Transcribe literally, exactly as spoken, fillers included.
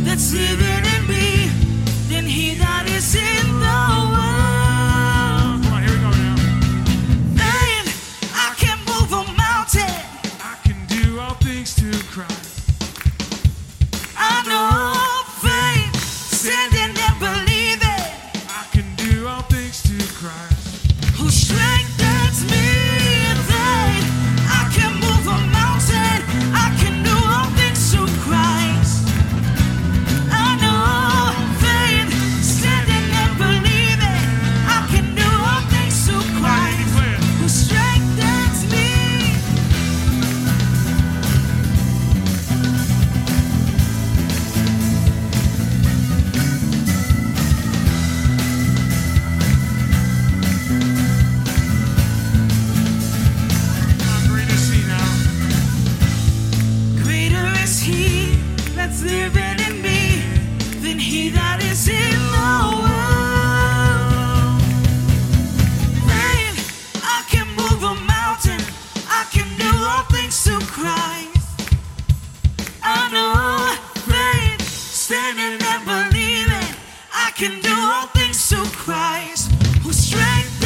that's living in me than he that is in the world. Come on, here we go now. Man, I can move a mountain. I can do all things to Christ. I know faith, standing and believing, I can do all things to Christ. who strengthens me. Faith, I can move a mountain. I can do all things through Christ. I know faith, standing and believing, I can do all things through Christ, who strengthens me. I'm ready to see now. Greater is he that's living in me than he that is in the world. Faith, I can move a mountain. I can do all things through Christ. I know faith, standing and believing, I can do all things through Christ, who strengthens